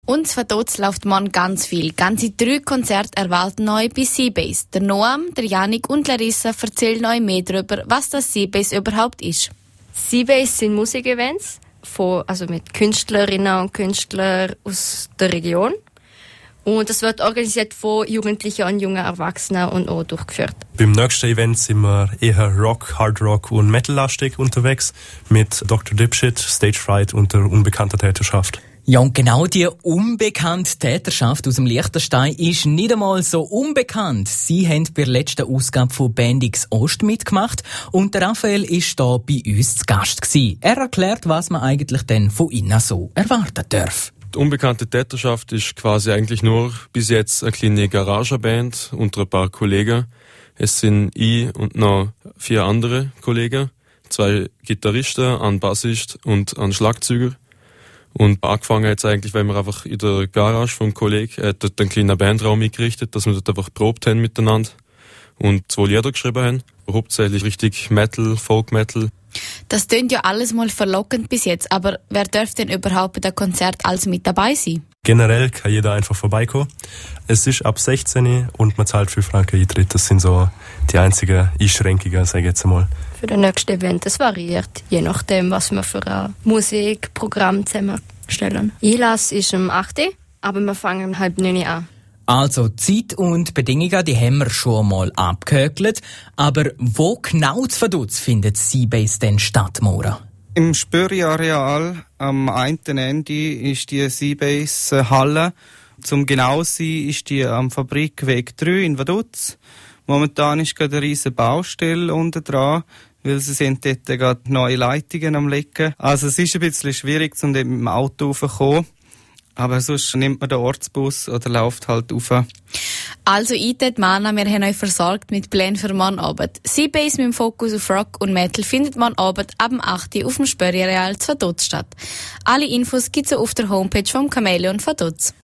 Und von dort läuft morgen ganz viel. Ganze 3 Konzerte erwarten euch bei Seabase. Der Noam, der Janik und Larissa erzählen euch mehr darüber, was das Seabase überhaupt ist. Seabase sind Musikevents mit Künstlerinnen und Künstlern aus der Region. Und das wird organisiert von Jugendlichen und jungen Erwachsenen und auch durchgeführt. Beim nächsten Event sind wir eher Rock, Hard Rock und Metal-lastig unterwegs mit Dr. Dipshit, Stage Fright und der unbekannten Täterschaft. Ja, und genau die unbekannte Täterschaft aus dem Liechtenstein ist nicht einmal so unbekannt. Sie haben bei der letzten Ausgabe von Bendix Ost mitgemacht und der Raphael war da bei uns zu Gast gewesen. Er erklärt, was man eigentlich denn von ihnen so erwarten darf. Die unbekannte Täterschaft ist quasi eigentlich nur bis jetzt eine kleine Garagenband unter ein paar Kollegen. Es sind ich und noch 4 andere Kollegen, 2 Gitarristen, ein Bassist und ein Schlagzeuger. Und angefangen jetzt eigentlich, weil wir einfach in der Garage vom Kollegen dort einen kleinen Bandraum eingerichtet, dass wir dort einfach probt haben miteinander und 2 Lieder geschrieben haben. Hauptsächlich richtig Metal, Folk Metal. Das klingt ja alles mal verlockend bis jetzt, aber wer darf denn überhaupt bei dem Konzert alles mit dabei sein? Generell kann jeder einfach vorbeikommen. Es ist ab 16 und man zahlt 5 Franken Eintritt. Das sind so die einzigen Einschränkungen, sage ich jetzt einmal. Für das nächste Event, das variiert, je nachdem, was wir für ein Musikprogramm zusammenstellen. Einlass ist um 8 Uhr, aber wir fangen um 8:30 an. Also Zeit und Bedingungen, die haben wir schon mal abgehökelt. Aber wo genau zu Vaduz findet Seabase denn statt, Mora? Im Spöri-Areal am einen Ende ist die Seabase-Halle. Zum genau sein ist die am Fabrikweg 3 in Vaduz. Momentan ist gerade eine riesige Baustelle unten dran, weil sie sind dort gerade neue Leitungen am Legen. Also es ist ein bisschen schwierig, um dort mit dem Auto raufzukommen. Aber sonst nimmt man den Ortsbus oder läuft halt rauf. Also eintritt Mana, wir haben euch versorgt mit Plänen für morgen Abend. Seabase mit dem Fokus auf Rock und Metal findet morgen Abend ab 8 Uhr auf dem Spöri-Areal zu Vaduz statt. Alle Infos gibt's auf der Homepage vom Chamäleon Vaduz.